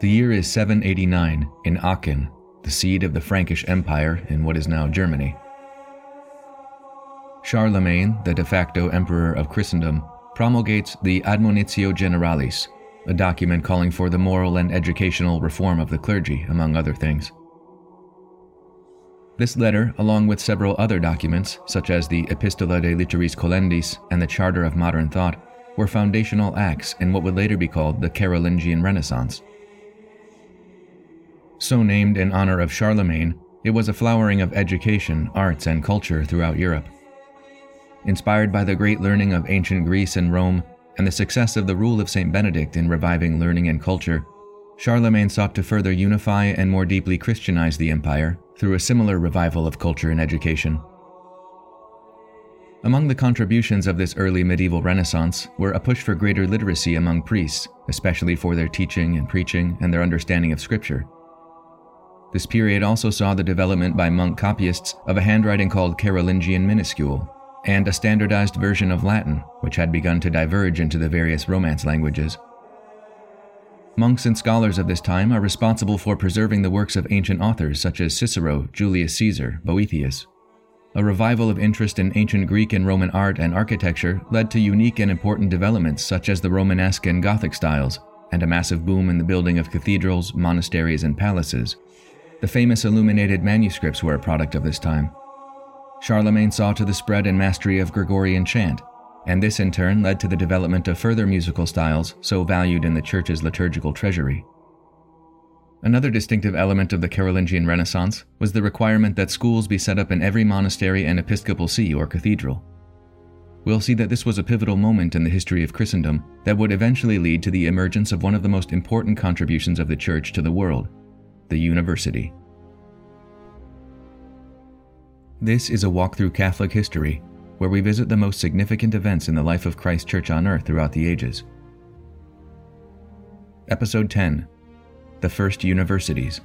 The year is 789 in Aachen, the seat of the Frankish Empire in what is now Germany. Charlemagne, the de facto emperor of Christendom, promulgates the Admonitio Generalis, a document calling for the moral and educational reform of the clergy, among other things. This letter, along with several other documents, such as the Epistola de Litteris Colendis and the Charter of Modern Thought, were foundational acts in what would later be called the Carolingian Renaissance. So named in honor of Charlemagne, it was a flowering of education, arts, and culture throughout Europe. Inspired by the great learning of ancient Greece and Rome and the success of the rule of Saint Benedict in reviving learning and culture, Charlemagne sought to further unify and more deeply Christianize the empire through a similar revival of culture and education. Among the contributions of this early medieval Renaissance were a push for greater literacy among priests, especially for their teaching and preaching and their understanding of Scripture. This period also saw the development by monk copyists of a handwriting called Carolingian Minuscule, and a standardized version of Latin, which had begun to diverge into the various Romance languages. Monks and scholars of this time are responsible for preserving the works of ancient authors such as Cicero, Julius Caesar, Boethius. A revival of interest in ancient Greek and Roman art and architecture led to unique and important developments such as the Romanesque and Gothic styles, and a massive boom in the building of cathedrals, monasteries, and palaces. The famous illuminated manuscripts were a product of this time. Charlemagne saw to the spread and mastery of Gregorian chant, and this in turn led to the development of further musical styles so valued in the Church's liturgical treasury. Another distinctive element of the Carolingian Renaissance was the requirement that schools be set up in every monastery and episcopal see or cathedral. We'll see that this was a pivotal moment in the history of Christendom that would eventually lead to the emergence of one of the most important contributions of the Church to the world, the university. This is a walk through Catholic history, where we visit the most significant events in the life of Christ Church on earth throughout the ages. Episode 10: The First Universities.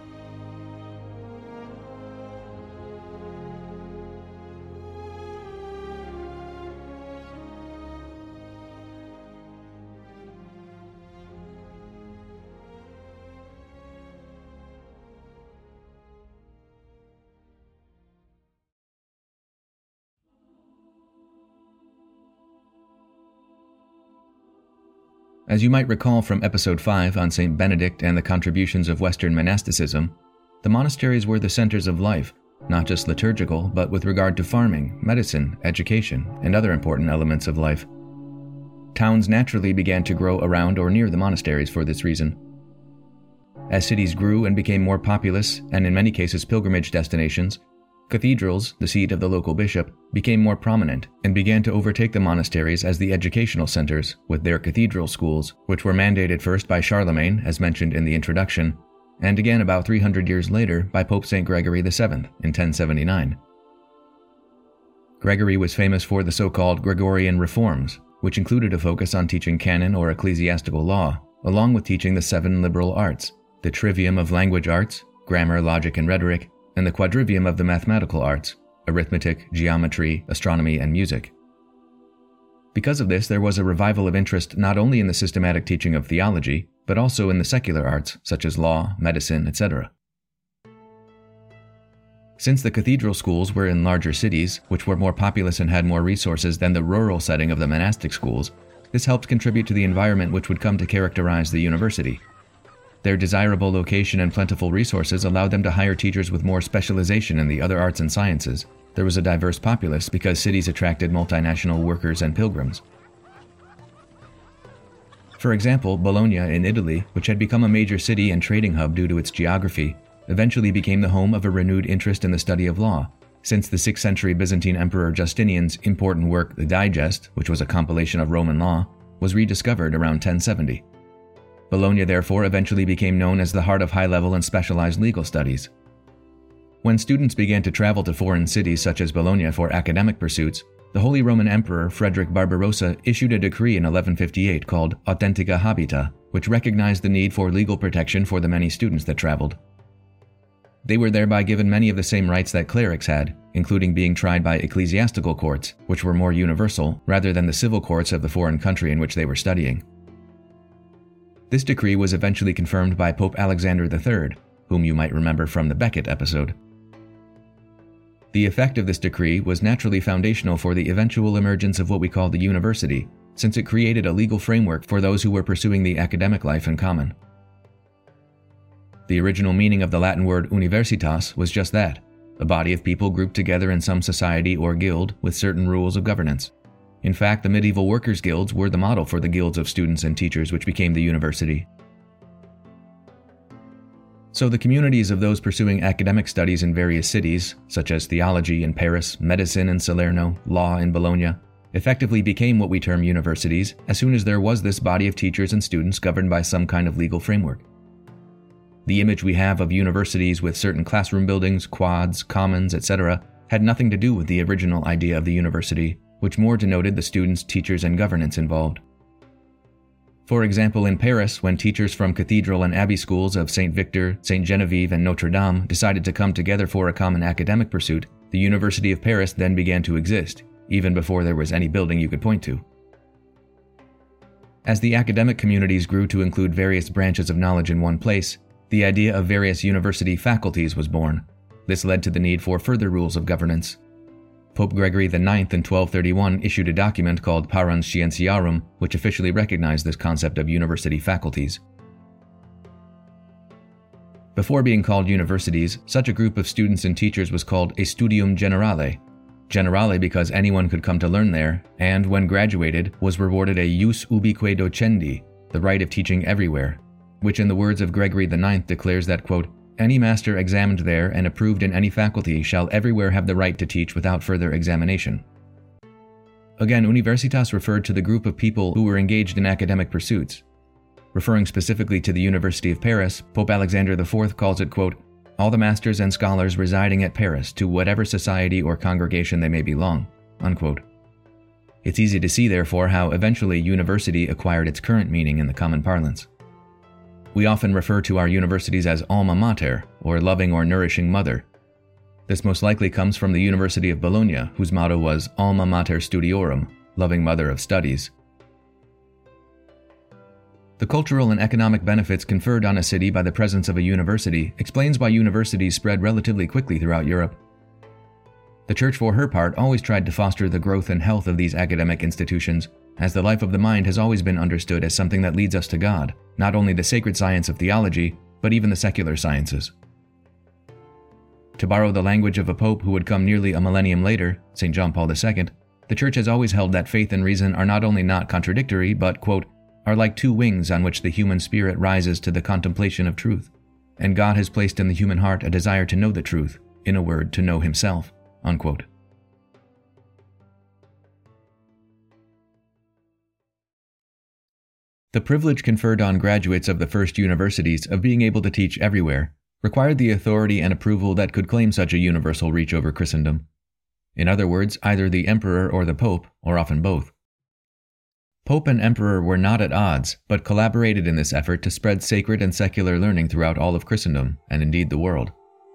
As you might recall from Episode 5 on Saint Benedict and the contributions of Western monasticism, the monasteries were the centers of life, not just liturgical, but with regard to farming, medicine, education, and other important elements of life. Towns naturally began to grow around or near the monasteries for this reason. As cities grew and became more populous, and in many cases pilgrimage destinations, cathedrals, the seat of the local bishop, became more prominent and began to overtake the monasteries as the educational centers with their cathedral schools, which were mandated first by Charlemagne, as mentioned in the introduction, and again about 300 years later by Pope St. Gregory VII in 1079. Gregory was famous for the so-called Gregorian reforms, which included a focus on teaching canon or ecclesiastical law, along with teaching the 7 liberal arts, the trivium of language arts, grammar, logic, and rhetoric, and the quadrivium of the mathematical arts, arithmetic, geometry, astronomy, and music. Because of this, there was a revival of interest not only in the systematic teaching of theology, but also in the secular arts, such as law, medicine, etc. Since the cathedral schools were in larger cities, which were more populous and had more resources than the rural setting of the monastic schools, this helped contribute to the environment which would come to characterize the university. Their desirable location and plentiful resources allowed them to hire teachers with more specialization in the other arts and sciences. There was a diverse populace because cities attracted multinational workers and pilgrims. For example, Bologna in Italy, which had become a major city and trading hub due to its geography, eventually became the home of a renewed interest in the study of law, since the 6th century Byzantine Emperor Justinian's important work, the Digest, which was a compilation of Roman law, was rediscovered around 1070. Bologna therefore eventually became known as the heart of high-level and specialized legal studies. When students began to travel to foreign cities such as Bologna for academic pursuits, the Holy Roman Emperor Frederick Barbarossa issued a decree in 1158 called Authentica Habita, which recognized the need for legal protection for the many students that traveled. They were thereby given many of the same rights that clerics had, including being tried by ecclesiastical courts, which were more universal, rather than the civil courts of the foreign country in which they were studying. This decree was eventually confirmed by Pope Alexander III, whom you might remember from the Becket episode. The effect of this decree was naturally foundational for the eventual emergence of what we call the university, since it created a legal framework for those who were pursuing the academic life in common. The original meaning of the Latin word universitas was just that, a body of people grouped together in some society or guild with certain rules of governance. In fact, the medieval workers' guilds were the model for the guilds of students and teachers which became the university. So the communities of those pursuing academic studies in various cities, such as theology in Paris, medicine in Salerno, law in Bologna, effectively became what we term universities as soon as there was this body of teachers and students governed by some kind of legal framework. The image we have of universities with certain classroom buildings, quads, commons, etc., had nothing to do with the original idea of the university, which more denoted the students, teachers, and governance involved. For example, in Paris, when teachers from cathedral and abbey schools of Saint Victor, Saint Genevieve, and Notre Dame decided to come together for a common academic pursuit, the University of Paris then began to exist, even before there was any building you could point to. As the academic communities grew to include various branches of knowledge in one place, the idea of various university faculties was born. This led to the need for further rules of governance. Pope Gregory IX in 1231 issued a document called Parens Scientiarum, which officially recognized this concept of university faculties. Before being called universities, such a group of students and teachers was called a studium generale. Generale because anyone could come to learn there, and when graduated, was rewarded a ius ubique docendi, the right of teaching everywhere, which in the words of Gregory IX declares that, quote, any master examined there and approved in any faculty shall everywhere have the right to teach without further examination. Again, universitas referred to the group of people who were engaged in academic pursuits. Referring specifically to the University of Paris, Pope Alexander IV calls it, quote, all the masters and scholars residing at Paris to whatever society or congregation they may belong, unquote. It's easy to see, therefore, how eventually university acquired its current meaning in the common parlance. We often refer to our universities as alma mater, or loving or nourishing mother. This most likely comes from the University of Bologna, whose motto was Alma Mater Studiorum, loving mother of studies. The cultural and economic benefits conferred on a city by the presence of a university explains why universities spread relatively quickly throughout Europe. The Church, for her part, always tried to foster the growth and health of these academic institutions, as the life of the mind has always been understood as something that leads us to God, not only the sacred science of theology, but even the secular sciences. To borrow the language of a pope who would come nearly a millennium later, St. John Paul II, the Church has always held that faith and reason are not only not contradictory, but, quote, are like two wings on which the human spirit rises to the contemplation of truth, and God has placed in the human heart a desire to know the truth, in a word, to know himself, unquote. The privilege conferred on graduates of the first universities of being able to teach everywhere required the authority and approval that could claim such a universal reach over Christendom. In other words, either the emperor or the pope, or often both. Pope and emperor were not at odds, but collaborated in this effort to spread sacred and secular learning throughout all of Christendom, and indeed the world.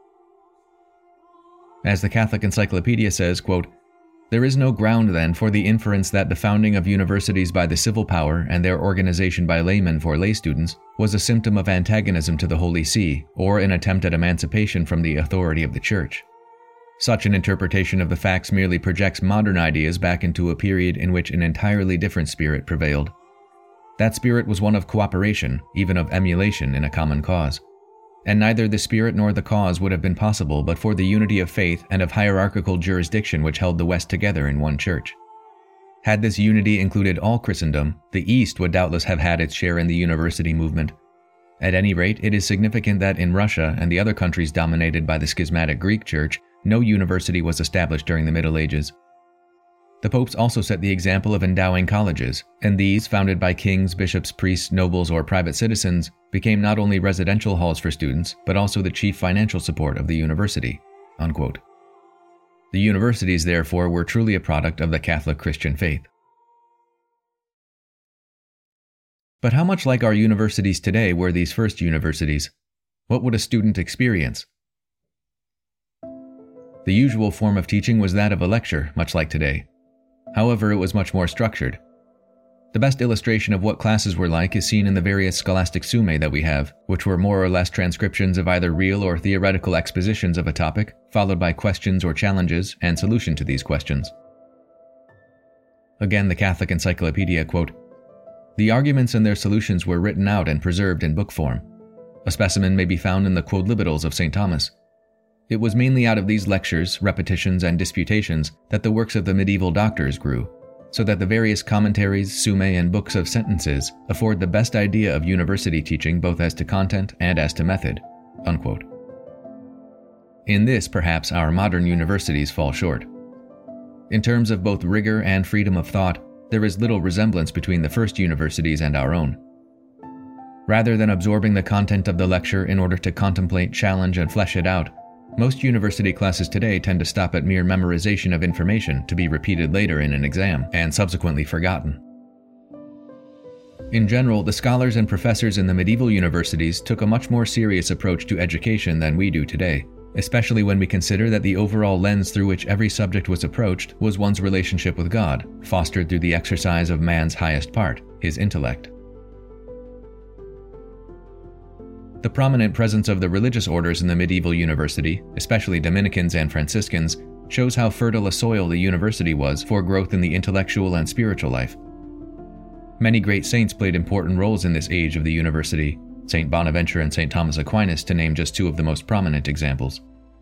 As the Catholic Encyclopedia says, quote, there is no ground, then, for the inference that the founding of universities by the civil power and their organization by laymen for lay students was a symptom of antagonism to the Holy See, or an attempt at emancipation from the authority of the Church. Such an interpretation of the facts merely projects modern ideas back into a period in which an entirely different spirit prevailed. That spirit was one of cooperation, even of emulation in a common cause. And neither the spirit nor the cause would have been possible but for the unity of faith and of hierarchical jurisdiction which held the West together in one church. Had this unity included all Christendom, the East would doubtless have had its share in the university movement. At any rate, it is significant that in Russia and the other countries dominated by the schismatic Greek Church, no university was established during the Middle Ages. The popes also set the example of endowing colleges, and these, founded by kings, bishops, priests, nobles, or private citizens, became not only residential halls for students, but also the chief financial support of the university, unquote. The universities, therefore, were truly a product of the Catholic Christian faith. But how much like our universities today were these first universities? What would a student experience? The usual form of teaching was that of a lecture, much like today. However, it was much more structured. The best illustration of what classes were like is seen in the various scholastic summae that we have, which were more or less transcriptions of either real or theoretical expositions of a topic, followed by questions or challenges and solution to these questions. Again, the Catholic Encyclopedia, quote, "The arguments and their solutions were written out and preserved in book form. A specimen may be found in the Quodlibetals of St. Thomas. It was mainly out of these lectures, repetitions, and disputations that the works of the medieval doctors grew, so that the various commentaries, summae, and books of sentences afford the best idea of university teaching both as to content and as to method." Unquote. In this, perhaps, our modern universities fall short. In terms of both rigor and freedom of thought, there is little resemblance between the first universities and our own. Rather than absorbing the content of the lecture in order to contemplate, challenge, and flesh it out, most university classes today tend to stop at mere memorization of information to be repeated later in an exam and subsequently forgotten. In general, the scholars and professors in the medieval universities took a much more serious approach to education than we do today, especially when we consider that the overall lens through which every subject was approached was one's relationship with God, fostered through the exercise of man's highest part, his intellect. The prominent presence of the religious orders in the medieval university, especially Dominicans and Franciscans, shows how fertile a soil the university was for growth in the intellectual and spiritual life. Many great saints played important roles in this age of the university, St. Bonaventure and St. Thomas Aquinas to name just two of the most prominent examples.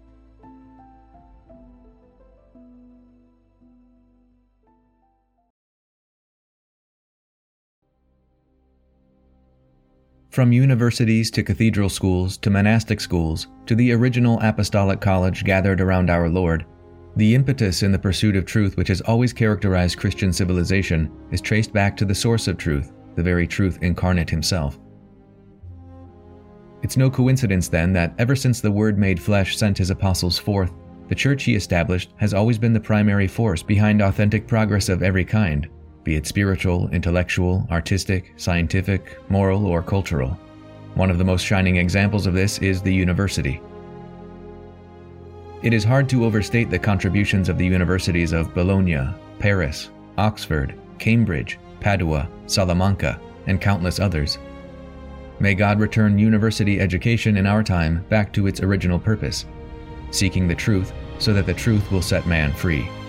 From universities to cathedral schools to monastic schools to the original apostolic college gathered around our Lord, the impetus in the pursuit of truth which has always characterized Christian civilization is traced back to the source of truth, the very truth incarnate himself. It's no coincidence then that ever since the Word made flesh sent his apostles forth, the church he established has always been the primary force behind authentic progress of every kind, be it spiritual, intellectual, artistic, scientific, moral, or cultural. One of the most shining examples of this is the university. It is hard to overstate the contributions of the universities of Bologna, Paris, Oxford, Cambridge, Padua, Salamanca, and countless others. May God return university education in our time back to its original purpose, seeking the truth so that the truth will set man free.